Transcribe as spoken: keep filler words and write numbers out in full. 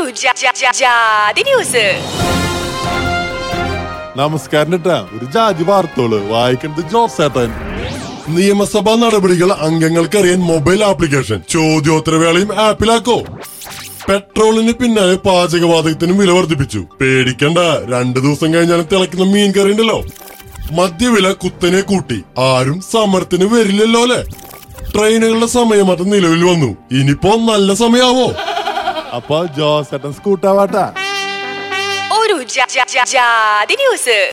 ഒരു ജാതി ന്യൂസ്. നമസ്കാരം കേട്ടാ. ഒരു ജാതി വാർത്തോള് വായിക്കുന്നത് ജോസേട്ടൻ. നിയമസഭാ നടപടികൾ അംഗങ്ങൾക്കറിയാൻ മൊബൈൽ ആപ്ലിക്കേഷൻ ചോദ്യോത്തരവേളയും ആപ്പിലാക്കോ. പെട്രോളിന് പിന്നാലെ പാചകവാതകത്തിനും വില വർദ്ധിപ്പിച്ചു. പേടിക്കണ്ട, രണ്ടു ദിവസം കഴിഞ്ഞാൽ തിളക്കുന്ന മീൻ കറി ഉണ്ടല്ലോ. മദ്യവില കുത്തനെ കൂട്ടി. ആരും സമരത്തിന് വരില്ലല്ലോ അല്ലെ. ട്രെയിനുകളുടെ സമയമാറ്റം നിലവിൽ വന്നു. ഇനിയിപ്പോ നല്ല സമയാവോ? അപ്പൊ ജോസേട്ടൻ സ്കൂട്ടാവാട്ടാ. ഒരു ജാതി ന്യൂസ്.